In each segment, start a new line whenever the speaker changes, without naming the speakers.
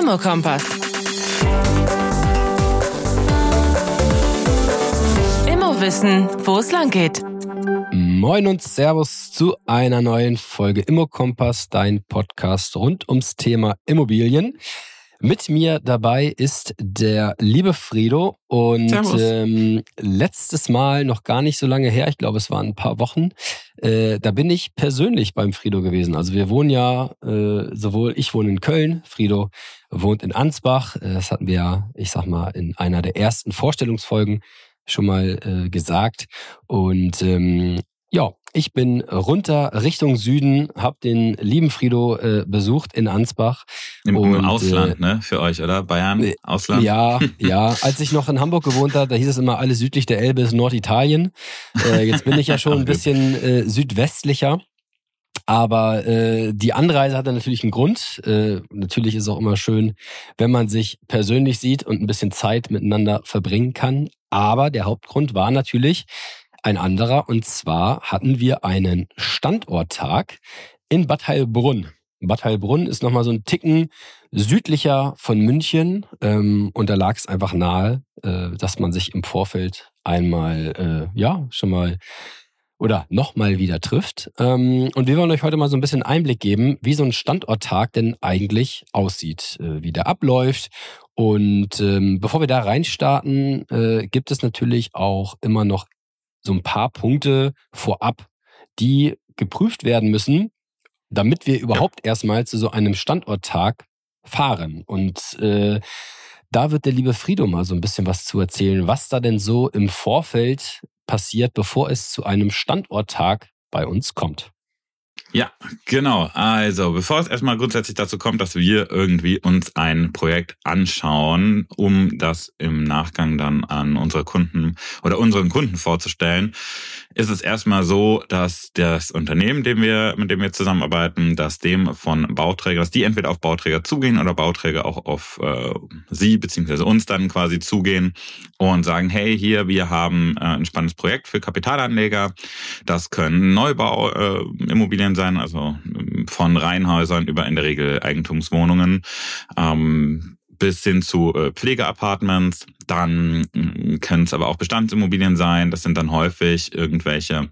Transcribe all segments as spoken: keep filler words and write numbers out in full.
Immokompass. Immowissen, wo es lang geht.
Moin und Servus zu einer neuen Folge Immokompass, dein Podcast rund ums Thema Immobilien. Mit mir dabei ist der liebe Frido und ähm, letztes Mal, noch gar nicht so lange her, ich glaube es waren ein paar Wochen, äh, da bin ich persönlich beim Frido gewesen. Also wir wohnen ja, äh, sowohl ich wohne in Köln, Frido wohnt in Ansbach. Das hatten wir ja, ich sag mal, in einer der ersten Vorstellungsfolgen schon mal äh, gesagt. Und ähm, ja, ich bin runter Richtung Süden, habe den lieben Frido äh, besucht in Ansbach.
Im,
und,
im Ausland,
äh,
ne? Für euch, oder? Bayern, äh, Ausland?
Ja, ja. Als ich noch in Hamburg gewohnt habe, da hieß es immer, alles südlich der Elbe ist Norditalien. Äh, jetzt bin ich ja schon ein bisschen äh, südwestlicher. Aber äh, die Anreise hatte natürlich einen Grund. Äh, natürlich ist es auch immer schön, wenn man sich persönlich sieht und ein bisschen Zeit miteinander verbringen kann. Aber der Hauptgrund war natürlich ein anderer. Und zwar hatten wir einen Standorttag in Bad Heilbrunn. Bad Heilbrunn ist nochmal so ein Ticken südlicher von München. Ähm, und da lag es einfach nahe, äh, dass man sich im Vorfeld einmal, äh, ja, schon mal oder nochmal wieder trifft. Ähm, und wir wollen euch heute mal so ein bisschen Einblick geben, wie so ein Standorttag denn eigentlich aussieht, äh, wie der abläuft. Und ähm, bevor wir da reinstarten, äh, gibt es natürlich auch immer noch so ein paar Punkte vorab, die geprüft werden müssen, damit wir überhaupt ja. erstmal zu so einem Standorttag fahren. Und äh, da wird der liebe Frido mal so ein bisschen was zu erzählen, was da denn so im Vorfeld passiert, bevor es zu einem Standorttag bei uns kommt.
Ja, genau. Also, bevor es erstmal grundsätzlich dazu kommt, dass wir irgendwie uns ein Projekt anschauen, um das im Nachgang dann an unsere Kunden oder unseren Kunden vorzustellen, ist es erstmal so, dass das Unternehmen, dem wir, mit dem wir zusammenarbeiten, dass dem von Bauträger, dass die entweder auf Bauträger zugehen oder Bauträger auch auf äh, sie bzw. uns dann quasi zugehen und sagen, hey, hier, wir haben äh, ein spannendes Projekt für Kapitalanleger. Das können Neubau-Immobilien äh, sein, also von Reihenhäusern über in der Regel Eigentumswohnungen, ähm, bis hin zu äh, Pflegeapartments. Dann äh, können es aber auch Bestandsimmobilien sein. Das sind dann häufig irgendwelche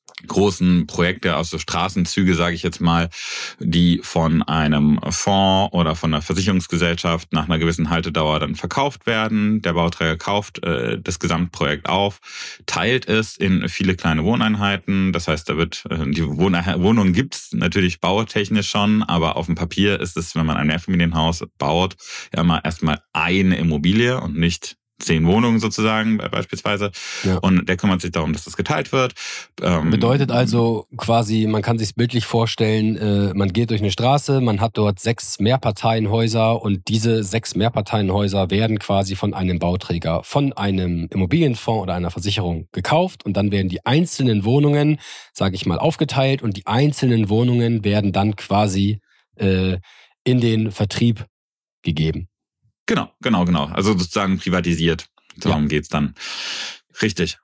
großen Projekte, also Straßenzüge, sage ich jetzt mal, die von einem Fonds oder von einer Versicherungsgesellschaft nach einer gewissen Haltedauer dann verkauft werden. Der Bauträger kauft äh, das Gesamtprojekt auf, teilt es in viele kleine Wohneinheiten. Das heißt, da wird äh, die Wohneinheit, Wohnung gibt's natürlich bautechnisch schon, aber auf dem Papier ist es, wenn man ein Mehrfamilienhaus baut, ja immer erstmal eine Immobilie und nicht zehn Wohnungen sozusagen beispielsweise. Ja. Und der kümmert sich darum, dass das geteilt wird.
Ähm, Bedeutet also quasi, man kann sich bildlich vorstellen, äh, man geht durch eine Straße, man hat dort sechs Mehrparteienhäuser und diese sechs Mehrparteienhäuser werden quasi von einem Bauträger, von einem Immobilienfonds oder einer Versicherung gekauft und dann werden die einzelnen Wohnungen, sage ich mal, aufgeteilt und die einzelnen Wohnungen werden dann quasi äh, in den Vertrieb gegeben.
Genau, genau, genau. Also sozusagen privatisiert. Darum ja. geht's dann. Richtig.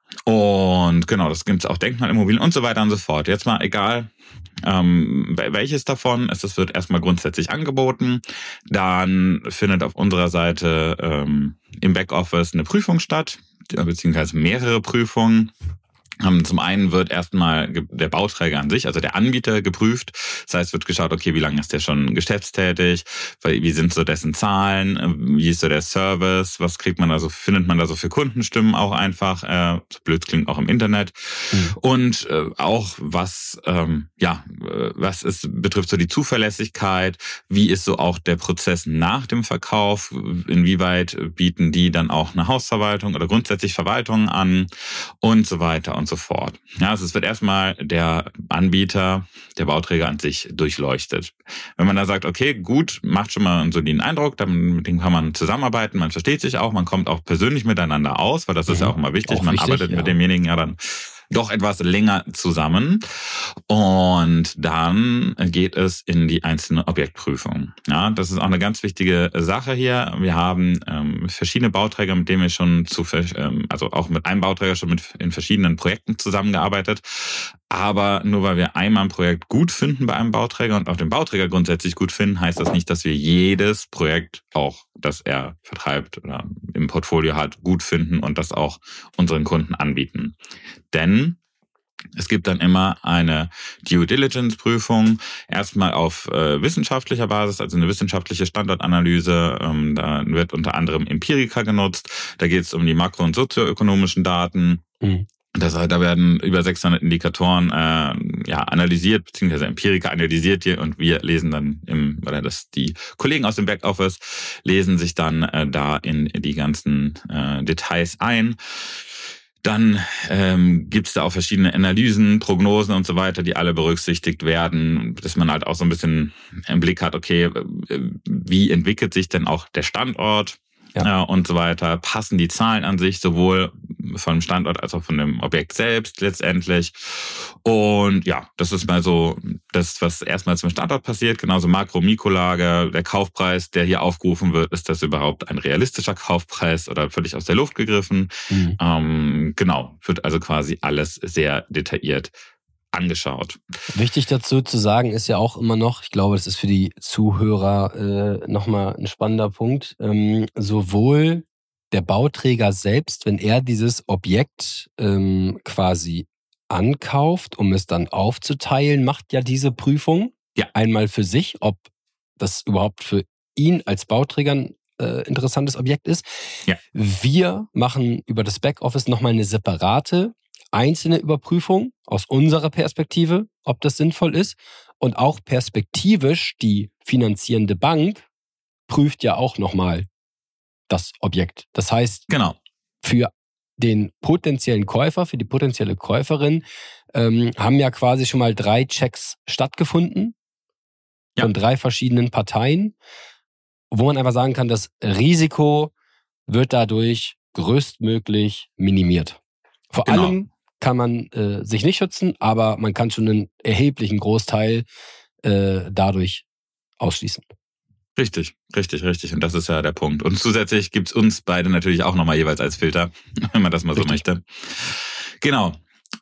Und genau, das gibt's auch Denkmalimmobilien und so weiter und so fort. Jetzt mal egal, ähm, welches davon ist, das wird erstmal grundsätzlich angeboten. Dann findet auf unserer Seite ähm, im Backoffice eine Prüfung statt, beziehungsweise mehrere Prüfungen. Zum einen wird erstmal der Bauträger an sich, also der Anbieter, geprüft. Das heißt, wird geschaut, okay, wie lange ist der schon geschäftstätig? Wie sind so dessen Zahlen? Wie ist so der Service? Was kriegt man da so, findet man da so für Kundenstimmen auch einfach? Äh, so blöd klingt auch im Internet. Mhm. Und äh, auch was, ähm, ja, was ist, betrifft so die Zuverlässigkeit. Wie ist so auch der Prozess nach dem Verkauf? Inwieweit bieten die dann auch eine Hausverwaltung oder grundsätzlich Verwaltungen an? Und so weiter und so fort. Ja, also es wird erstmal der Anbieter, der Bauträger an sich durchleuchtet. Wenn man da sagt, okay, gut, macht schon mal einen soliden Eindruck, dann mit dem kann man zusammenarbeiten, man versteht sich auch, man kommt auch persönlich miteinander aus, weil das ist ja auch immer wichtig, auch man wichtig, arbeitet ja. mit demjenigen ja dann doch etwas länger zusammen und dann geht es in die einzelne Objektprüfung. Ja, das ist auch eine ganz wichtige Sache hier. Wir haben ähm, verschiedene Bauträger, mit denen wir schon zu, ähm, also auch mit einem Bauträger schon mit in verschiedenen Projekten zusammengearbeitet. Aber nur weil wir einmal ein Projekt gut finden bei einem Bauträger und auch den Bauträger grundsätzlich gut finden, heißt das nicht, dass wir jedes Projekt auch, das er vertreibt oder im Portfolio hat, gut finden und das auch unseren Kunden anbieten. Denn es gibt dann immer eine Due Diligence Prüfung, erstmal auf äh, wissenschaftlicher Basis, also eine wissenschaftliche Standortanalyse. Ähm, da wird unter anderem Empirica genutzt. Da geht es um die makro- und sozioökonomischen Daten. Mhm. Das, da werden über sechshundert Indikatoren äh, ja, analysiert, beziehungsweise Empirica analysiert hier und wir lesen dann, im, oder das die Kollegen aus dem Backoffice lesen sich dann äh, da in die ganzen äh, Details ein. Dann ähm, gibt es da auch verschiedene Analysen, Prognosen und so weiter, die alle berücksichtigt werden, dass man halt auch so ein bisschen im Blick hat, okay, wie entwickelt sich denn auch der Standort? Ja. Ja, und so weiter. Passen die Zahlen an sich sowohl vom Standort als auch von dem Objekt selbst letztendlich? Und ja, das ist mal so das, was erstmal zum Standort passiert. Genauso Makro-, Mikrolage, der Kaufpreis, der hier aufgerufen wird, ist das überhaupt ein realistischer Kaufpreis oder völlig aus der Luft gegriffen? Mhm. Ähm, genau, wird also quasi alles sehr detailliert angeschaut.
Wichtig dazu zu sagen ist ja auch immer noch, ich glaube, das ist für die Zuhörer äh, nochmal ein spannender Punkt, ähm, sowohl der Bauträger selbst, wenn er dieses Objekt ähm, quasi ankauft, um es dann aufzuteilen, macht ja diese Prüfung ja einmal für sich, ob das überhaupt für ihn als Bauträger ein äh, interessantes Objekt ist. Ja. Wir machen über das Backoffice nochmal eine separate einzelne Überprüfung aus unserer Perspektive, ob das sinnvoll ist. Und auch perspektivisch, die finanzierende Bank prüft ja auch nochmal das Objekt. Das heißt, genau, für den potenziellen Käufer, für die potenzielle Käuferin ähm, haben ja quasi schon mal drei Checks stattgefunden ja. von drei verschiedenen Parteien, wo man einfach sagen kann, das Risiko wird dadurch größtmöglich minimiert. Vor genau. allem kann man äh, sich nicht schützen, aber man kann schon einen erheblichen Großteil äh, dadurch ausschließen.
Richtig, richtig, richtig. Und das ist ja der Punkt. Und zusätzlich gibt's uns beide natürlich auch nochmal jeweils als Filter, wenn man das mal richtig. so möchte. Genau.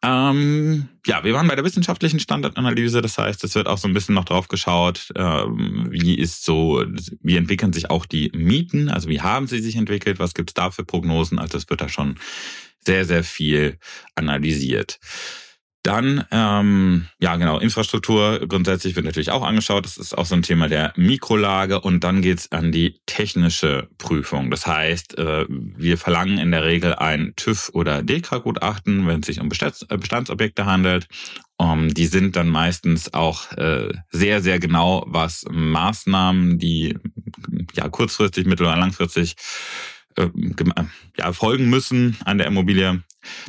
Ähm, ja, wir waren bei der wissenschaftlichen Standortanalyse. Das heißt, es wird auch so ein bisschen noch drauf geschaut, ähm, wie ist so, wie entwickeln sich auch die Mieten? Also wie haben sie sich entwickelt? Was gibt's da für Prognosen? Also es wird da schon sehr, sehr viel analysiert. Dann, ähm, ja genau, Infrastruktur grundsätzlich wird natürlich auch angeschaut. Das ist auch so ein Thema der Mikrolage. Und dann geht's an die technische Prüfung. Das heißt, äh, wir verlangen in der Regel ein TÜV- oder D E K A-Gutachten, wenn es sich um Bestands- Bestandsobjekte handelt. Um, die sind dann meistens auch äh, sehr, sehr genau, was Maßnahmen, die ja kurzfristig, mittel- oder langfristig äh, ja, folgen müssen an der Immobilie,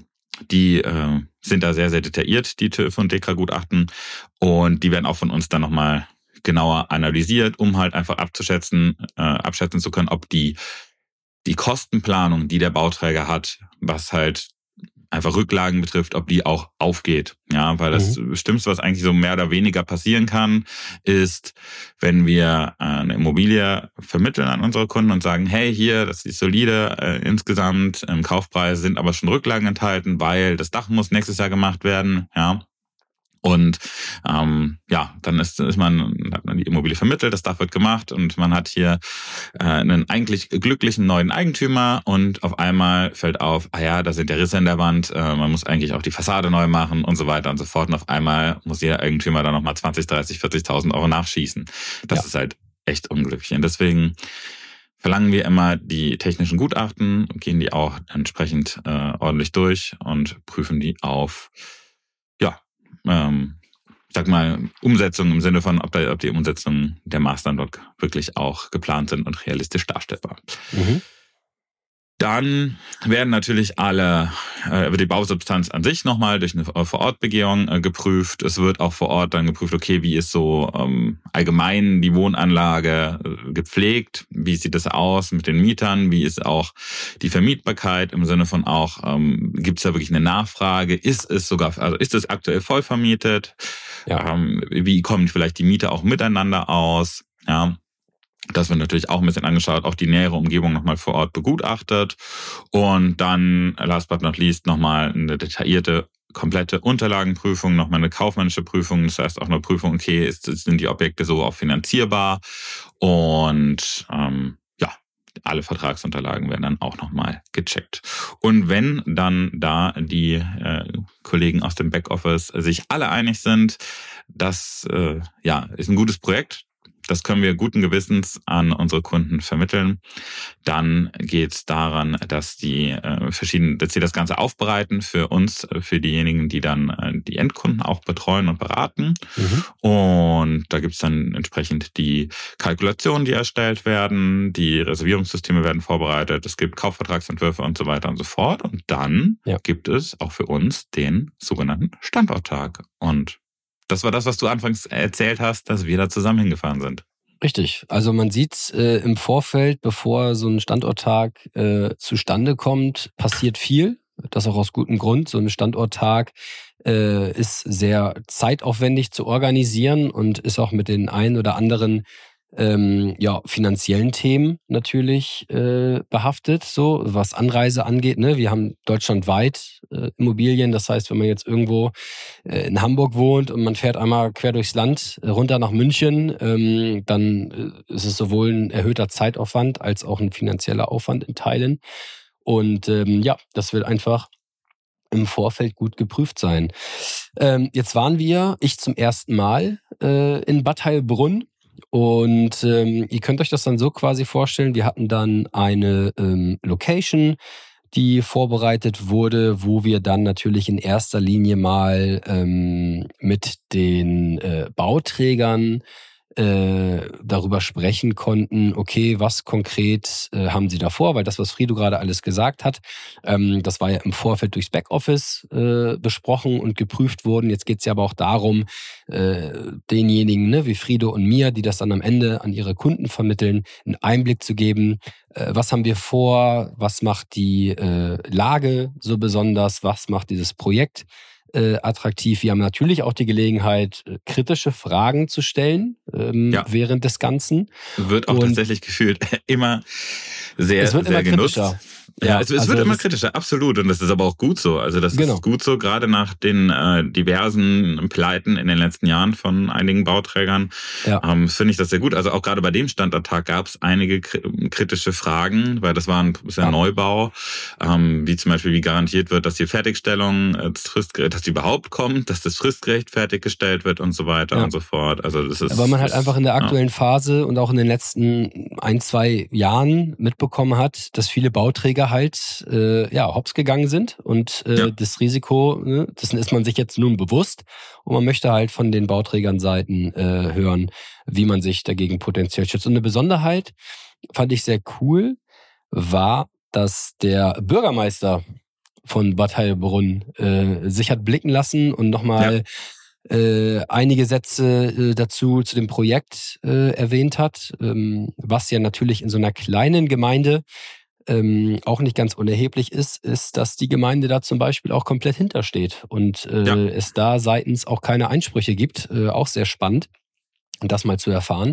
die äh, sind da sehr, sehr detailliert, die TÜV- und D E K A-Gutachten. Und die werden auch von uns dann nochmal genauer analysiert, um halt einfach abzuschätzen, äh, abschätzen zu können, ob die, die Kostenplanung, die der Bauträger hat, was halt einfach Rücklagen betrifft, ob die auch aufgeht. Ja, weil das mhm. Schlimmste, was eigentlich so mehr oder weniger passieren kann, ist, wenn wir eine Immobilie vermitteln an unsere Kunden und sagen, hey, hier, das ist solide äh, insgesamt, im Kaufpreis sind aber schon Rücklagen enthalten, weil das Dach muss nächstes Jahr gemacht werden, ja. Und ähm, ja, dann ist, ist man, hat man die Immobilie vermittelt, das Dach wird gemacht und man hat hier äh, einen eigentlich glücklichen neuen Eigentümer und auf einmal fällt auf, ah ja, da sind ja Risse in der Wand, äh, man muss eigentlich auch die Fassade neu machen und so weiter und so fort. Und auf einmal muss jeder Eigentümer dann nochmal zwanzig, dreißig, vierzigtausend Euro nachschießen. Das ja. ist halt echt unglücklich. Und deswegen verlangen wir immer die technischen Gutachten, gehen die auch entsprechend äh, ordentlich durch und prüfen die auf, ja, Ähm, ich sag mal, Umsetzung im Sinne von, ob, da, ob die Umsetzung der Maßnahmen dort wirklich auch geplant sind und realistisch darstellbar. Mhm. Dann werden natürlich alle, äh, die Bausubstanz an sich nochmal durch eine Vorortbegehung äh, geprüft. Es wird auch vor Ort dann geprüft, okay, wie ist so ähm, allgemein die Wohnanlage äh, gepflegt? Wie sieht das aus mit den Mietern? Wie ist auch die Vermietbarkeit im Sinne von auch, ähm, gibt es da wirklich eine Nachfrage? Ist es sogar, also ist es aktuell voll vermietet? Ja. Ähm, wie kommen vielleicht die Mieter auch miteinander aus? Ja. Das wird natürlich auch ein bisschen angeschaut, auch die nähere Umgebung nochmal vor Ort begutachtet und dann, last but not least, nochmal eine detaillierte komplette Unterlagenprüfung, nochmal eine kaufmännische Prüfung, das heißt auch eine Prüfung, okay, ist, sind die Objekte so auch finanzierbar und ähm, ja, alle Vertragsunterlagen werden dann auch nochmal gecheckt. Und wenn dann da die äh, Kollegen aus dem Backoffice sich alle einig sind, das äh, ja, ist ein gutes Projekt, das können wir guten Gewissens an unsere Kunden vermitteln. Dann geht es daran, dass die äh, verschiedenen, dass sie das Ganze aufbereiten für uns, für diejenigen, die dann äh, die Endkunden auch betreuen und beraten. Mhm. Und da gibt es dann entsprechend die Kalkulationen, die erstellt werden, die Reservierungssysteme werden vorbereitet, es gibt Kaufvertragsentwürfe und so weiter und so fort. Und dann ja. gibt es auch für uns den sogenannten Standorttag. Und das war das, was du anfangs erzählt hast, dass wir da zusammen hingefahren sind.
Richtig. Also man sieht äh, im Vorfeld, bevor so ein Standorttag äh, zustande kommt, passiert viel. Das auch aus gutem Grund. So ein Standorttag äh, ist sehr zeitaufwendig zu organisieren und ist auch mit den ein oder anderen ähm, ja, finanziellen Themen natürlich äh, behaftet, so was Anreise angeht. Ne? Wir haben deutschlandweit äh, Immobilien, das heißt, wenn man jetzt irgendwo äh, in Hamburg wohnt und man fährt einmal quer durchs Land äh, runter nach München, ähm, dann äh, ist es sowohl ein erhöhter Zeitaufwand als auch ein finanzieller Aufwand in Teilen. Und ähm, ja, das will einfach im Vorfeld gut geprüft sein. Ähm, jetzt waren wir, ich zum ersten Mal äh, in Bad Heilbrunn. Und ähm, ihr könnt euch das dann so quasi vorstellen, wir hatten dann eine ähm, Location, die vorbereitet wurde, wo wir dann natürlich in erster Linie mal ähm, mit den äh, Bauträgern äh, darüber sprechen konnten, okay, was konkret äh, haben sie da vor, weil das, was Frido gerade alles gesagt hat, ähm, das war ja im Vorfeld durchs Backoffice äh, besprochen und geprüft worden. Jetzt geht es ja aber auch darum, äh, denjenigen, ne, wie Frido und mir, die das dann am Ende an ihre Kunden vermitteln, einen Einblick zu geben, äh, was haben wir vor, was macht die äh, Lage so besonders, was macht dieses Projekt Äh, attraktiv. Wir haben natürlich auch die Gelegenheit, äh, kritische Fragen zu stellen ähm, ja. während des Ganzen.
Wird auch und tatsächlich gefühlt immer sehr,
es wird
sehr
immer
genutzt.
Kritischer.
Ja, ja, es, es also wird immer kritischer, absolut. Und das ist aber auch gut so. Also das genau. ist gut so, gerade nach den äh, diversen Pleiten in den letzten Jahren von einigen Bauträgern, ja. ähm, finde ich das sehr gut. Also auch gerade bei dem Standorttag gab es einige kritische Fragen, weil das war ein bisschen ja. Neubau, ähm, wie zum Beispiel, wie garantiert wird, dass die Fertigstellung, äh, das Fristgerecht, dass die überhaupt kommt, dass das fristgerecht fertiggestellt wird und so weiter ja. und so fort. Also das ist,
weil man halt einfach in der aktuellen ja. Phase und auch in den letzten ein, zwei Jahren mitbekommen hat, dass viele Bauträger halt äh, ja hops gegangen sind und äh, ja. das Risiko, ne, dessen ist man sich jetzt nun bewusst und man möchte halt von den Bauträgern-Seiten äh, hören, wie man sich dagegen potenziell schützt. Und eine Besonderheit fand ich sehr cool, war, dass der Bürgermeister von Bad Heilbrunn äh, sich hat blicken lassen und nochmal ja. äh, einige Sätze äh, dazu zu dem Projekt äh, erwähnt hat, ähm, was ja natürlich in so einer kleinen Gemeinde Ähm, auch nicht ganz unerheblich ist, ist, dass die Gemeinde da zum Beispiel auch komplett hintersteht und äh, ja. es da seitens auch keine Einsprüche gibt. Äh, auch sehr spannend, das mal zu erfahren.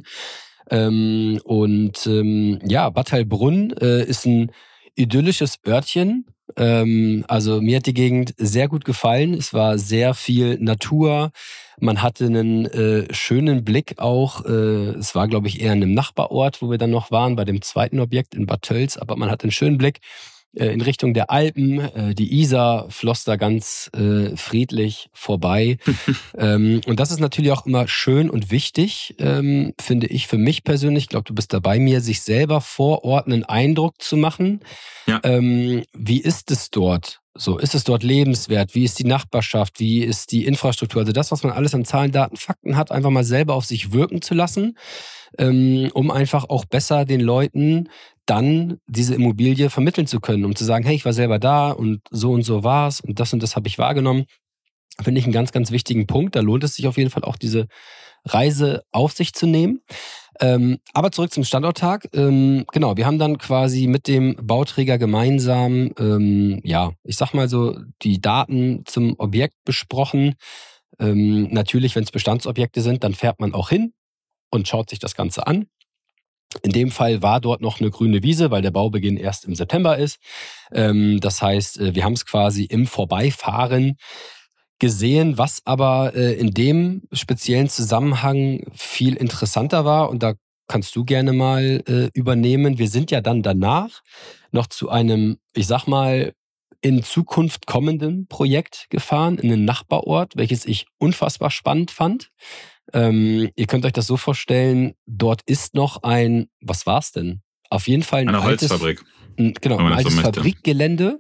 Ähm, und ähm, ja, Bad Heilbrunn äh, ist ein idyllisches Örtchen. Ähm, also mir hat die Gegend sehr gut gefallen. Es war sehr viel Natur. Man hatte einen äh, schönen Blick auch. Äh, es war, glaube ich, eher in einem Nachbarort, wo wir dann noch waren, bei dem zweiten Objekt in Bad Tölz. Aber man hatte einen schönen Blick äh, in Richtung der Alpen. Äh, die Isar floss da ganz äh, friedlich vorbei. ähm, und das ist natürlich auch immer schön und wichtig, ähm, finde ich für mich persönlich. Ich glaube, du bist da bei mir, sich selber vor Ort einen Eindruck zu machen. Ja. Ähm, wie ist es dort? So, ist es dort lebenswert? Wie ist die Nachbarschaft? Wie ist die Infrastruktur? Also das, was man alles an Zahlen, Daten, Fakten hat, einfach mal selber auf sich wirken zu lassen, ähm, um einfach auch besser den Leuten dann diese Immobilie vermitteln zu können, um zu sagen, hey, ich war selber da und so und so war's und das und das habe ich wahrgenommen. Finde ich einen ganz, ganz wichtigen Punkt. Da lohnt es sich auf jeden Fall auch, diese Reise auf sich zu nehmen. Ähm, aber zurück zum Standorttag. Ähm, genau, wir haben dann quasi mit dem Bauträger gemeinsam, ähm, ja, ich sag mal so, die Daten zum Objekt besprochen. Ähm, natürlich, wenn es Bestandsobjekte sind, dann fährt man auch hin und schaut sich das Ganze an. In dem Fall war dort noch eine grüne Wiese, weil der Baubeginn erst im September ist. Ähm, das heißt, wir haben es quasi im Vorbeifahren gesehen, was aber äh, in dem speziellen Zusammenhang viel interessanter war. Und da kannst du gerne mal äh, übernehmen. Wir sind ja dann danach noch zu einem, ich sag mal, in Zukunft kommenden Projekt gefahren, in einen Nachbarort, welches ich unfassbar spannend fand. Ähm, ihr könnt euch das so vorstellen, dort ist noch ein, was war's denn? Auf jeden Fall ein
Eine
altes,
Holzfabrik.
ein, genau, ein altes so Fabrikgelände.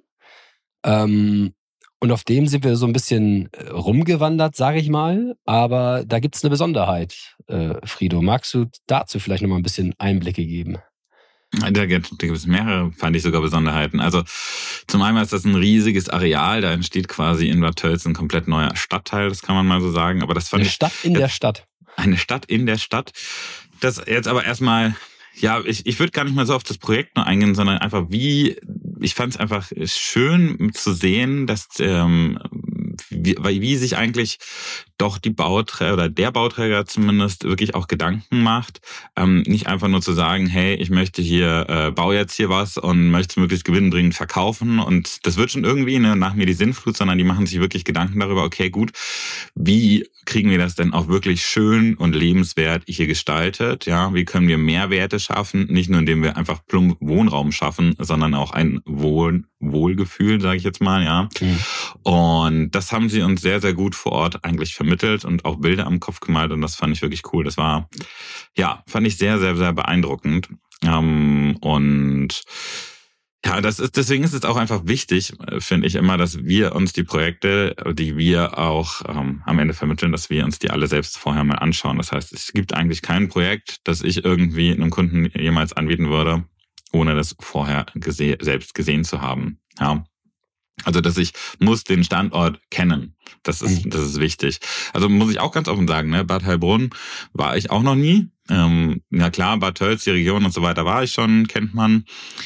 Ähm, und auf dem sind wir so ein bisschen rumgewandert, sage ich mal. Aber da gibt's eine Besonderheit. Äh, Frido, magst du dazu vielleicht noch mal ein bisschen Einblicke geben?
Da gibt es mehrere, fand ich sogar Besonderheiten. Also zum einen ist das ein riesiges Areal, da entsteht quasi in Bad Tölz ein komplett neuer Stadtteil, das kann man mal so sagen. Aber das fand
eine
ich,
Stadt in der Stadt.
Eine Stadt in der Stadt. Das jetzt aber erstmal, ja, ich, ich würde gar nicht mal so auf das Projekt nur eingehen, sondern einfach wie, ich fand es einfach schön zu sehen, dass ähm, wie, wie sich eigentlich doch die Bauträger oder der Bauträger zumindest wirklich auch Gedanken macht, ähm, nicht einfach nur zu sagen, hey, ich möchte hier, äh, baue jetzt hier was und möchte es möglichst gewinnbringend verkaufen und das wird schon irgendwie, ne, nach mir die Sinnflut, sondern die machen sich wirklich Gedanken darüber, okay, gut, wie kriegen wir das denn auch wirklich schön und lebenswert hier gestaltet, ja, wie können wir Mehrwerte schaffen, nicht nur indem wir einfach plump Wohnraum schaffen, sondern auch ein Wohl, Wohlgefühl, sage ich jetzt mal, ja. Mhm. Und das haben sie uns sehr, sehr gut vor Ort eigentlich vermittelt und auch Bilder am Kopf gemalt und das fand ich wirklich cool. Das war, ja, fand ich sehr, sehr, sehr beeindruckend. Ähm, und ja, das ist, deswegen ist es auch einfach wichtig, finde ich immer, dass wir uns die Projekte, die wir auch ähm, am Ende vermitteln, dass wir uns die alle selbst vorher mal anschauen. Das heißt, es gibt eigentlich kein Projekt, das ich irgendwie einem Kunden jemals anbieten würde, ohne das vorher gese- selbst gesehen zu haben. Ja. Also, dass ich muss den Standort kennen. Das ist, das ist wichtig. Also muss ich auch ganz offen sagen, ne, Bad Heilbronn war ich auch noch nie. Ähm, ja klar, Bad Tölz, die Region und so weiter war ich schon, kennt man.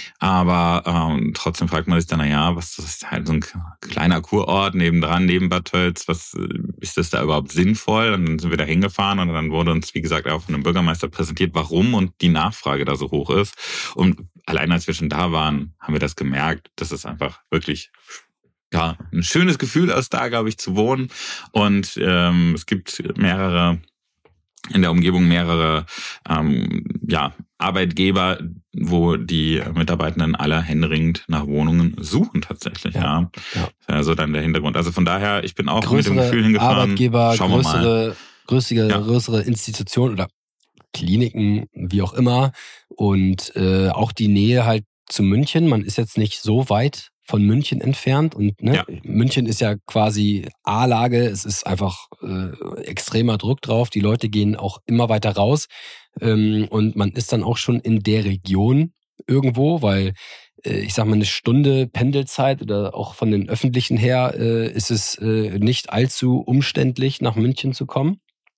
Aber ähm, trotzdem fragt man sich dann, na ja, was ist halt so ein kleiner Kurort nebendran, neben Bad Tölz, was ist das da überhaupt sinnvoll? Und dann sind wir da hingefahren und dann wurde uns, wie gesagt, auch von einem Bürgermeister präsentiert, warum und die Nachfrage da so hoch ist. Und allein als wir schon da waren, haben wir das gemerkt, dass es einfach wirklich ja ein schönes Gefühl ist, da, glaube ich, zu wohnen. Und ähm, es gibt mehrere in der Umgebung mehrere ähm, ja, Arbeitgeber, wo die Mitarbeitenden alle händeringend nach Wohnungen suchen tatsächlich. Ja, ja. Also dann der Hintergrund. Also von daher, ich bin auch größere mit dem Gefühl hingefahren.
Arbeitgeber, Schauen wir größere, mal. größere, ja. größere Institutionen oder Kliniken, wie auch immer. Und äh, auch die Nähe halt zu München. Man ist jetzt nicht so weit von München entfernt und ne, ja. München ist ja quasi A-Lage, es ist einfach äh, extremer Druck drauf, die Leute gehen auch immer weiter raus ähm, und man ist dann auch schon in der Region irgendwo, weil äh, ich sag mal eine Stunde Pendelzeit oder auch von den Öffentlichen her äh, ist es äh, nicht allzu umständlich nach München zu kommen.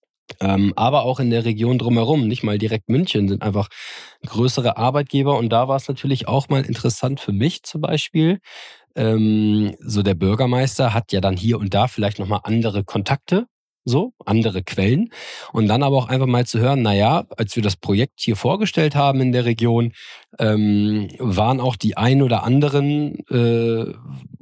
Ähm, aber auch in der Region drumherum, nicht mal direkt München, sind einfach größere Arbeitgeber. Und da war es natürlich auch mal interessant für mich zum Beispiel. Ähm, so der Bürgermeister hat ja dann hier und da vielleicht nochmal andere Kontakte, so andere Quellen. Und dann aber auch einfach mal zu hören, naja, als wir das Projekt hier vorgestellt haben in der Region, ähm, waren auch die ein oder anderen äh,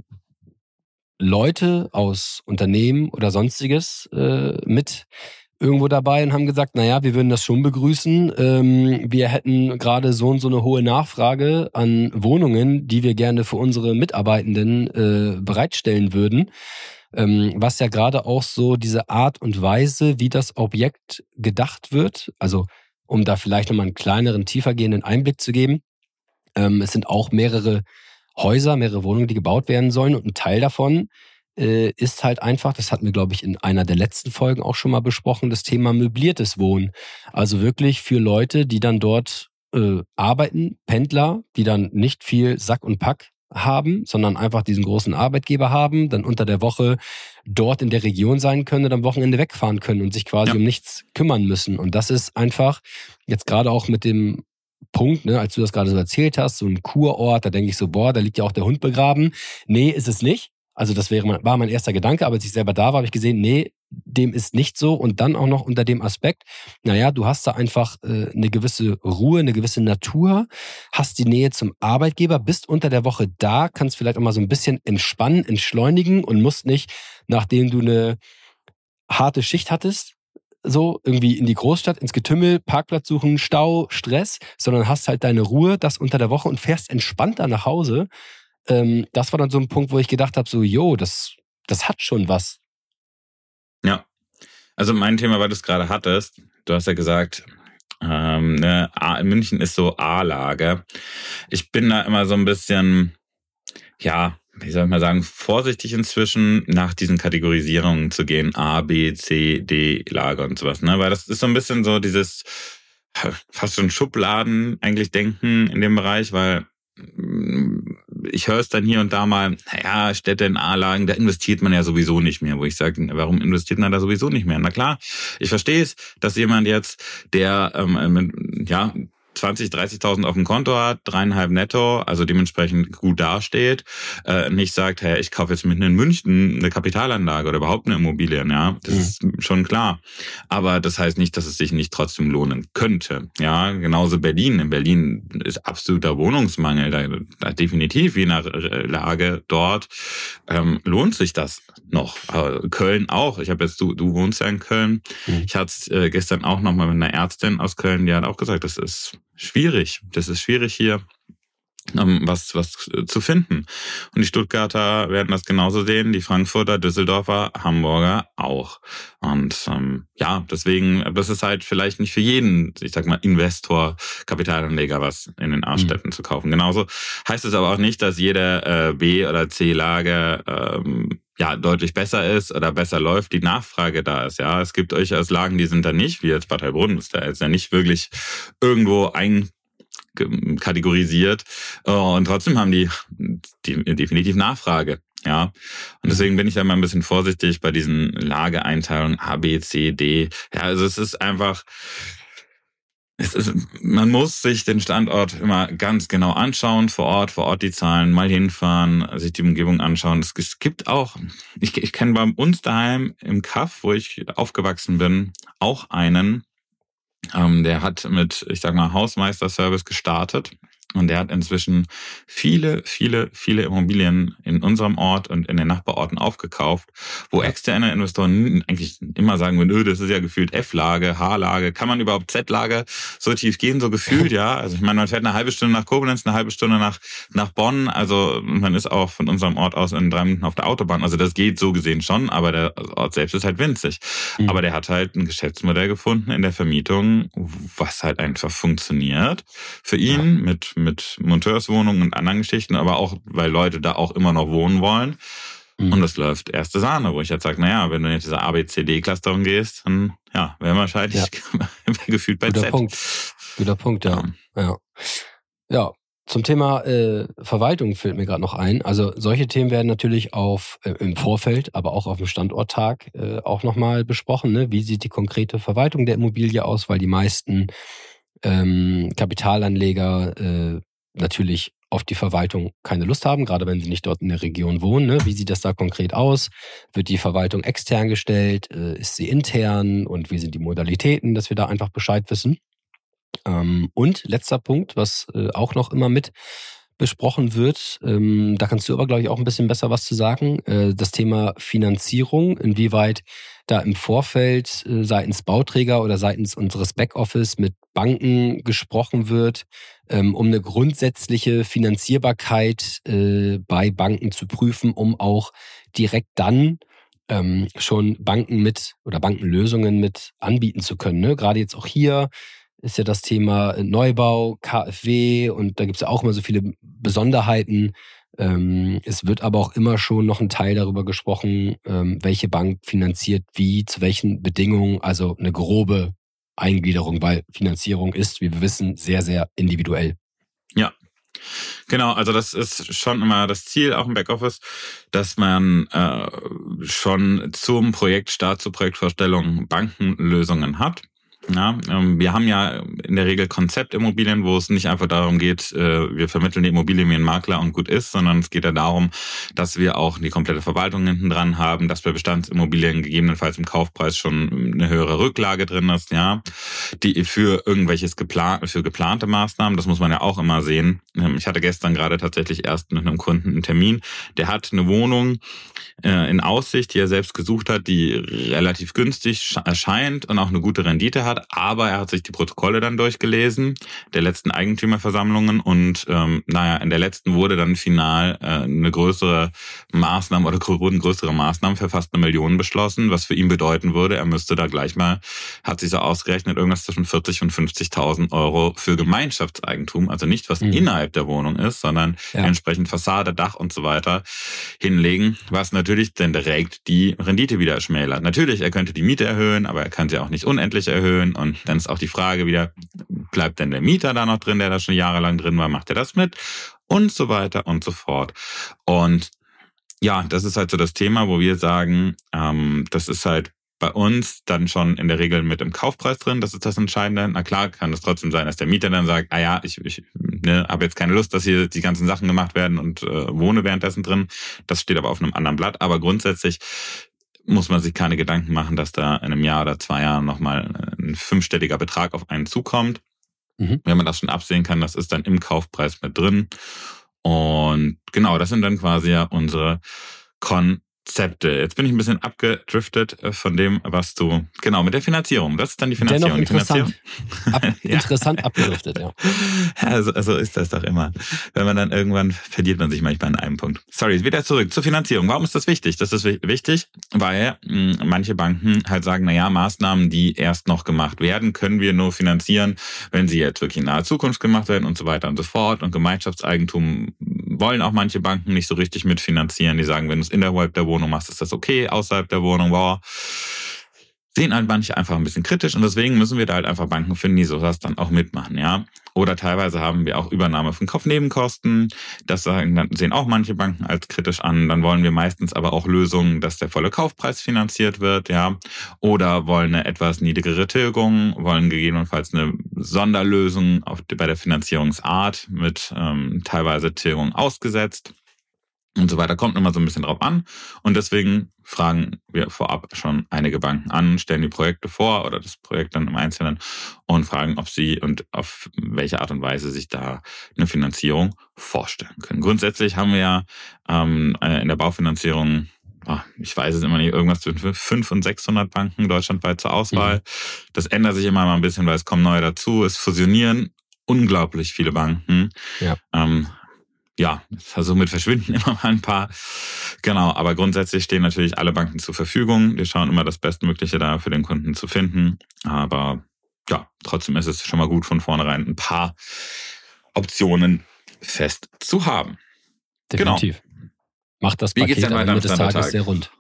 Leute aus Unternehmen oder sonstiges äh, mit irgendwo dabei und haben gesagt, naja, wir würden das schon begrüßen. Ähm, wir hätten gerade so und so eine hohe Nachfrage an Wohnungen, die wir gerne für unsere Mitarbeitenden äh, bereitstellen würden. Ähm, was ja gerade auch so diese Art und Weise, wie das Objekt gedacht wird, also um da vielleicht nochmal einen kleineren, tiefergehenden Einblick zu geben. Ähm, es sind auch mehrere Häuser, mehrere Wohnungen, die gebaut werden sollen und ein Teil davon ist halt einfach, das hatten wir, glaube ich, in einer der letzten Folgen auch schon mal besprochen, das Thema möbliertes Wohnen. Also wirklich für Leute, die dann dort äh, arbeiten, Pendler, die dann nicht viel Sack und Pack haben, sondern einfach diesen großen Arbeitgeber haben, dann unter der Woche dort in der Region sein können und am Wochenende wegfahren können und sich quasi ja. um nichts kümmern müssen. Und das ist einfach, jetzt gerade auch mit dem Punkt, ne, als du das gerade so erzählt hast, so ein Kurort, da denke ich so, boah, da liegt ja auch der Hund begraben. Nee, ist es nicht. Also das wäre mein, war mein erster Gedanke, aber als ich selber da war, habe ich gesehen, nee, dem ist nicht so. Und dann auch noch unter dem Aspekt, naja, du hast da einfach äh, eine gewisse Ruhe, eine gewisse Natur, hast die Nähe zum Arbeitgeber, bist unter der Woche da, kannst vielleicht auch mal so ein bisschen entspannen, entschleunigen und musst nicht, nachdem du eine harte Schicht hattest, so irgendwie in die Großstadt, ins Getümmel, Parkplatz suchen, Stau, Stress, sondern hast halt deine Ruhe, das unter der Woche und fährst entspannter nach Hause. Ähm, das war dann so ein Punkt, wo ich gedacht habe, so, jo, das, das hat schon was.
Ja, also mein Thema, weil du es gerade hattest, du hast ja gesagt, ähm, ne, München ist so A-Lage. Ich bin da immer so ein bisschen, ja, wie soll ich mal sagen, vorsichtig inzwischen nach diesen Kategorisierungen zu gehen, A, B, C, D, Lage und sowas, ne? Weil das ist so ein bisschen so dieses fast schon Schubladen eigentlich denken in dem Bereich, weil ich höre es dann hier und da mal, naja, Städte in A-Lagen, da investiert man ja sowieso nicht mehr, wo ich sage, warum investiert man da sowieso nicht mehr? Na klar, ich verstehe es, dass jemand jetzt, der ähm, mit, ja, zwanzig, dreißigtausend auf dem Konto hat, dreieinhalb netto, also dementsprechend gut dasteht, äh, nicht sagt, hey, ich kaufe jetzt mitten in München eine Kapitalanlage oder überhaupt eine Immobilie, ja, das mhm. ist schon klar. Aber das heißt nicht, dass es sich nicht trotzdem lohnen könnte, ja, genauso Berlin. In Berlin ist absoluter Wohnungsmangel, da, da definitiv je nach Lage dort ähm, lohnt sich das noch. Aber Köln auch. Ich habe jetzt, du, du wohnst ja in Köln. Mhm. Ich hatte es äh, gestern auch noch mal mit einer Ärztin aus Köln, die hat auch gesagt, das ist schwierig. Das ist schwierig hier, um was was zu finden. Und die Stuttgarter werden das genauso sehen, die Frankfurter, Düsseldorfer, Hamburger auch. Und ähm, ja, deswegen, das ist halt vielleicht nicht für jeden, ich sag mal, Investor, Kapitalanleger was in den A-Städten mhm. zu kaufen. Genauso heißt es aber auch nicht, dass jede äh, B- oder C-Lage ähm, ja deutlich besser ist oder besser läuft, die Nachfrage da ist. Ja, es gibt durchaus Lagen, die sind da nicht, wie jetzt Bad Heilbrunn, ist da jetzt ja nicht wirklich irgendwo einkategorisiert und trotzdem haben die, die definitiv Nachfrage. Ja, und deswegen bin ich da mal ein bisschen vorsichtig bei diesen Lageeinteilungen A, B, C, D. Ja, also es ist einfach, es ist, man muss sich den Standort immer ganz genau anschauen, vor Ort, vor Ort die Zahlen, mal hinfahren, sich die Umgebung anschauen. Es, es gibt auch, ich, ich kenne bei uns daheim im Kaff, wo ich aufgewachsen bin, auch einen, ähm, der hat mit, ich sag mal, Hausmeisterservice gestartet. Und der hat inzwischen viele, viele, viele Immobilien in unserem Ort und in den Nachbarorten aufgekauft, wo externe Investoren eigentlich immer sagen würden, öh, das ist ja gefühlt F-Lage, H-Lage, kann man überhaupt Z-Lage so tief gehen, so gefühlt, ja. Also ich meine, man fährt eine halbe Stunde nach Koblenz, eine halbe Stunde nach nach Bonn, also man ist auch von unserem Ort aus in drei Minuten auf der Autobahn, also das geht so gesehen schon, aber der Ort selbst ist halt winzig. Mhm. Aber der hat halt ein Geschäftsmodell gefunden in der Vermietung, was halt einfach funktioniert für ihn ja. mit mit Monteurswohnungen und anderen Geschichten, aber auch, weil Leute da auch immer noch wohnen wollen. Mhm. Und das läuft erste Sahne, wo ich jetzt sage, naja, wenn du in diese A B C D-Clusterung gehst, dann ja, wäre wahrscheinlich ja. gefühlt bei
Guter
Z.
Punkt. Guter Punkt, ja. Ja, ja. ja. Zum Thema äh, Verwaltung fällt mir gerade noch ein. Also solche Themen werden natürlich auf äh, im Vorfeld, aber auch auf dem Standorttag äh, auch nochmal besprochen. Ne? Wie sieht die konkrete Verwaltung der Immobilie aus? Weil die meisten ähm, Kapitalanleger äh, natürlich auf die Verwaltung keine Lust haben, gerade wenn sie nicht dort in der Region wohnen. Ne? Wie sieht das da konkret aus? Wird die Verwaltung extern gestellt? Äh, ist sie intern? Und wie sind die Modalitäten, dass wir da einfach Bescheid wissen? Ähm, und letzter Punkt, was äh, auch noch immer mit besprochen wird, ähm, da kannst du aber, glaube ich, auch ein bisschen besser was zu sagen, äh, das Thema Finanzierung, inwieweit da im Vorfeld äh, seitens Bauträger oder seitens unseres Backoffice mit Banken gesprochen wird, ähm, um eine grundsätzliche Finanzierbarkeit äh, bei Banken zu prüfen, um auch direkt dann ähm, schon Banken mit oder Bankenlösungen mit anbieten zu können. Ne? Gerade jetzt auch hier ist ja das Thema Neubau, K f W und da gibt es ja auch immer so viele Besonderheiten. Ähm, es wird aber auch immer schon noch ein Teil darüber gesprochen, ähm, welche Bank finanziert wie, zu welchen Bedingungen, also eine grobe Eingliederung, weil Finanzierung ist, wie wir wissen, sehr, sehr individuell.
Ja, genau, also das ist schon immer das Ziel, auch im Backoffice, dass man äh, schon zum Projektstart, zur Projektvorstellung Bankenlösungen hat. Ja, wir haben ja in der Regel Konzeptimmobilien, wo es nicht einfach darum geht, wir vermitteln die Immobilie wie ein Makler und gut ist, sondern es geht ja darum, dass wir auch die komplette Verwaltung hinten dran haben, dass bei Bestandsimmobilien gegebenenfalls im Kaufpreis schon eine höhere Rücklage drin ist, ja, die für irgendwelches geplan, für geplante Maßnahmen, das muss man ja auch immer sehen. Ich hatte gestern gerade tatsächlich erst mit einem Kunden einen Termin, der hat eine Wohnung in Aussicht, die er selbst gesucht hat, die relativ günstig erscheint und auch eine gute Rendite hat. Aber er hat sich die Protokolle dann durchgelesen, der letzten Eigentümerversammlungen und ähm, naja, in der letzten wurde dann final äh, eine größere Maßnahme oder wurden größere Maßnahmen für fast eine Million beschlossen, was für ihn bedeuten würde, er müsste da gleich mal, hat sich so ausgerechnet, irgendwas zwischen vierzig und fünfzigtausend Euro für Gemeinschaftseigentum, also nicht was mhm. innerhalb der Wohnung ist, sondern ja. entsprechend Fassade, Dach und so weiter hinlegen, was natürlich dann direkt die Rendite wieder schmälert. Natürlich, er könnte die Miete erhöhen, aber er kann sie auch nicht unendlich erhöhen. Und dann ist auch die Frage wieder, bleibt denn der Mieter da noch drin, der da schon jahrelang drin war, macht er das mit? Und so weiter und so fort. Und ja, das ist halt so das Thema, wo wir sagen, ähm, das ist halt bei uns dann schon in der Regel mit im Kaufpreis drin, das ist das Entscheidende. Na klar, kann es trotzdem sein, dass der Mieter dann sagt, ah ja, ich, ich ne, habe jetzt keine Lust, dass hier die ganzen Sachen gemacht werden und äh, wohne währenddessen drin. Das steht aber auf einem anderen Blatt. Aber grundsätzlich muss man sich keine Gedanken machen, dass da in einem Jahr oder zwei Jahren nochmal ein fünfstelliger Betrag auf einen zukommt. Mhm. Wenn man das schon absehen kann, das ist dann im Kaufpreis mit drin. Und genau, das sind dann quasi ja unsere Konzepte. Jetzt bin ich ein bisschen abgedriftet von dem, was du, genau, mit der Finanzierung. Das ist dann die Finanzierung.
Dennoch interessant.
Die Finanzierung.
Ab, ja. Interessant abgedriftet, ja.
Ja, so, so ist das doch immer. Wenn man dann irgendwann, verliert man sich manchmal an einem Punkt. Sorry, wieder zurück zur Finanzierung. Warum ist das wichtig? Das ist wichtig, weil mh, manche Banken halt sagen, na ja, Maßnahmen, die erst noch gemacht werden, können wir nur finanzieren, wenn sie jetzt wirklich in naher Zukunft gemacht werden und so weiter und so fort. Und Gemeinschaftseigentum wollen auch manche Banken nicht so richtig mitfinanzieren. Die sagen, wenn du es innerhalb der Wohnung machst, ist das okay, außerhalb der Wohnung, wow. Sehen halt manche einfach ein bisschen kritisch und deswegen müssen wir da halt einfach Banken finden, die sowas dann auch mitmachen, ja. Oder teilweise haben wir auch Übernahme von Kopfnebenkosten. Das sagen, sehen auch manche Banken als kritisch an. Dann wollen wir meistens aber auch Lösungen, dass der volle Kaufpreis finanziert wird, ja. Oder wollen eine etwas niedrigere Tilgung, wollen gegebenenfalls eine Sonderlösung auf, bei der Finanzierungsart mit ähm, teilweise Tilgung ausgesetzt. Und so weiter, kommt immer so ein bisschen drauf an. Und deswegen fragen wir vorab schon einige Banken an, stellen die Projekte vor oder das Projekt dann im Einzelnen und fragen, ob sie und auf welche Art und Weise sich da eine Finanzierung vorstellen können. Grundsätzlich haben wir ja ähm, in der Baufinanzierung, oh, ich weiß es immer nicht, irgendwas zwischen fünfhundert und sechshundert Banken deutschlandweit zur Auswahl. Mhm. Das ändert sich immer mal ein bisschen, weil es kommen neue dazu. Es fusionieren unglaublich viele Banken. Ja. Ähm, Ja, also mit verschwinden immer mal ein paar. Genau, aber grundsätzlich stehen natürlich alle Banken zur Verfügung. Wir schauen immer das Bestmögliche da für den Kunden zu finden. Aber ja, trotzdem ist es schon mal gut, von vornherein ein paar Optionen fest zu haben.
Definitiv. Genau. Macht das Paket am Ende des Tages sehr rund.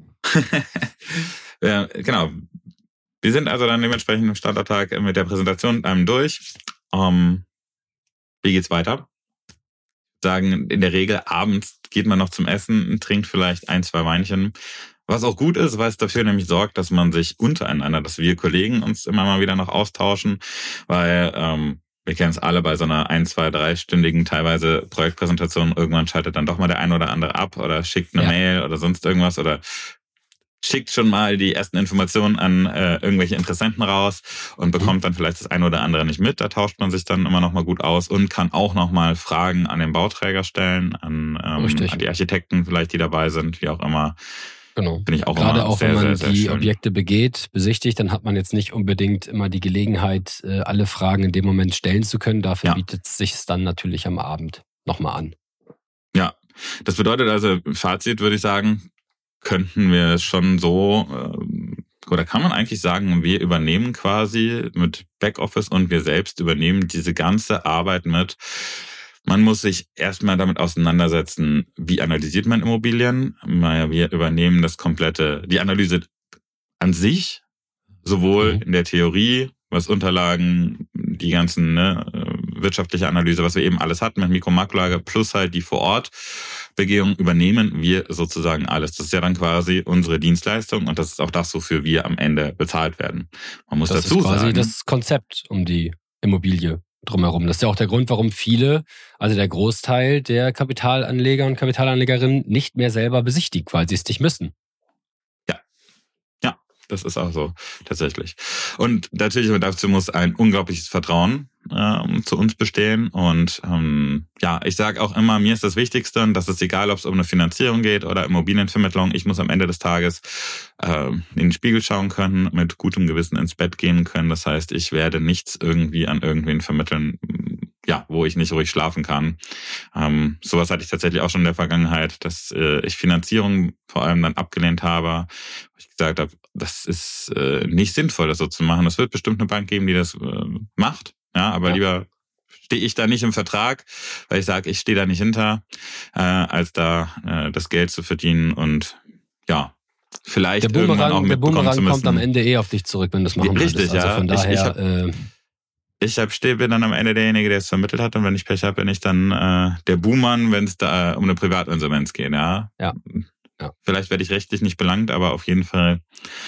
Ja, genau. Wir sind also dann dementsprechend im Standardtag mit der Präsentation einem durch. Um, wie geht's weiter? Sagen, in der Regel abends geht man noch zum Essen, trinkt vielleicht ein, zwei Weinchen. Was auch gut ist, weil es dafür nämlich sorgt, dass man sich untereinander, dass wir Kollegen uns immer mal wieder noch austauschen, weil ähm, wir kennen es alle bei so einer ein, zwei, dreistündigen teilweise Projektpräsentation, irgendwann schaltet dann doch mal der ein oder andere ab oder schickt eine ja. Mail oder sonst irgendwas oder schickt schon mal die ersten Informationen an äh, irgendwelche Interessenten raus und bekommt dann vielleicht das eine oder andere nicht mit. Da tauscht man sich dann immer noch mal gut aus und kann auch noch mal Fragen an den Bauträger stellen, an, ähm, an die Architekten vielleicht, die dabei sind, wie auch immer.
Genau.
Finde ich auch
Gerade
immer
auch,
sehr,
wenn man
sehr, sehr
die
schön.
Objekte begeht, besichtigt, dann hat man jetzt nicht unbedingt immer die Gelegenheit, alle Fragen in dem Moment stellen zu können. Dafür ja. bietet es sich dann natürlich am Abend nochmal an.
Ja, das bedeutet also, Fazit würde ich sagen, könnten wir schon so, oder kann man eigentlich sagen, wir übernehmen quasi mit Backoffice und wir selbst übernehmen diese ganze Arbeit mit. Man muss sich erstmal damit auseinandersetzen, wie analysiert man Immobilien. Wir übernehmen das komplette, die Analyse an sich, sowohl mhm. in der Theorie, was Unterlagen, die ganzen ne, wirtschaftliche Analyse, was wir eben alles hatten mit Mikro- und Makrolage, plus halt die vor Ort Begehung übernehmen wir sozusagen alles. Das ist ja dann quasi unsere Dienstleistung und das ist auch das, wofür wir am Ende bezahlt werden. Man muss
das
dazu
ist quasi
sagen,
das Konzept um die Immobilie drumherum. Das ist ja auch der Grund, warum viele, also der Großteil der Kapitalanleger und Kapitalanlegerinnen nicht mehr selber besichtigt, weil sie es nicht müssen.
Ja, ja, das ist auch so tatsächlich. Und natürlich dazu muss ein unglaubliches Vertrauen äh, zu uns bestehen. Und ähm, ja, ich sage auch immer, mir ist das Wichtigste, und das ist egal, ob es um eine Finanzierung geht oder Immobilienvermittlung. Ich muss am Ende des Tages äh, in den Spiegel schauen können, mit gutem Gewissen ins Bett gehen können. Das heißt, ich werde nichts irgendwie an irgendwen vermitteln, ja, wo ich nicht ruhig schlafen kann. Ähm, sowas hatte ich tatsächlich auch schon in der Vergangenheit, dass äh, ich Finanzierung vor allem dann abgelehnt habe, wo ich gesagt habe, das ist äh, nicht sinnvoll, das so zu machen. Es wird bestimmt eine Bank geben, die das äh, macht, ja, aber ja. lieber stehe ich da nicht im Vertrag, weil ich sage, ich stehe da nicht hinter, äh, als da äh, das Geld zu verdienen und ja, vielleicht
der Boomerang,
irgendwann auch mitbekommen
der Boomerang
zu müssen.
kommt am Ende eh auf dich zurück, wenn du das machen
Richtig,
würdest. Also
ja.
von daher,
ich, ich hab,
äh,
Ich hab still, bin dann am Ende derjenige, der es vermittelt hat, und wenn ich Pech habe, bin ich dann äh, der Buhmann, wenn es da äh, um eine Privatinsolvenz geht, ja.
Ja. ja.
Vielleicht werde ich rechtlich nicht belangt, aber auf jeden Fall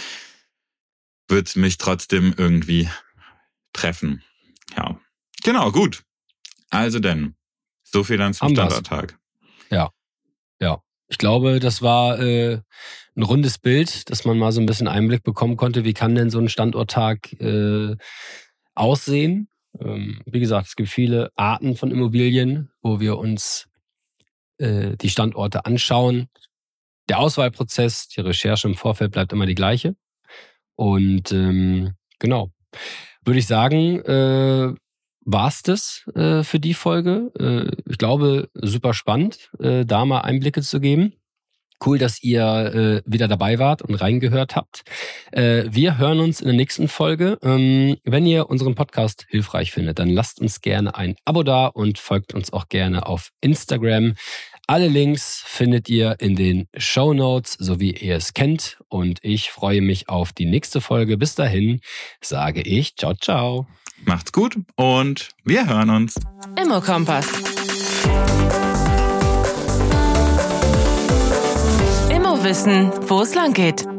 wird es mich trotzdem irgendwie treffen. Ja. Genau, gut. Also denn, so viel dann zum Standorttag.
Ja, ja. Ich glaube, das war äh, ein rundes Bild, dass man mal so ein bisschen Einblick bekommen konnte, wie kann denn so ein Standorttag äh, aussehen. Ähm, wie gesagt, es gibt viele Arten von Immobilien, wo wir uns äh, die Standorte anschauen. Der Auswahlprozess, die Recherche im Vorfeld bleibt immer die gleiche. Und ähm, genau, würde ich sagen, äh, war es das äh, für die Folge. Äh, ich glaube, super spannend, äh, da mal Einblicke zu geben. Cool, dass ihr äh, wieder dabei wart und reingehört habt. Äh, wir hören uns in der nächsten Folge. Ähm, wenn ihr unseren Podcast hilfreich findet, dann lasst uns gerne ein Abo da und folgt uns auch gerne auf Instagram. Alle Links findet ihr in den Shownotes, so wie ihr es kennt. Und ich freue mich auf die nächste Folge. Bis dahin sage ich ciao, ciao.
Macht's gut und wir hören uns.
Immokompass. Immo wissen, wo es lang geht.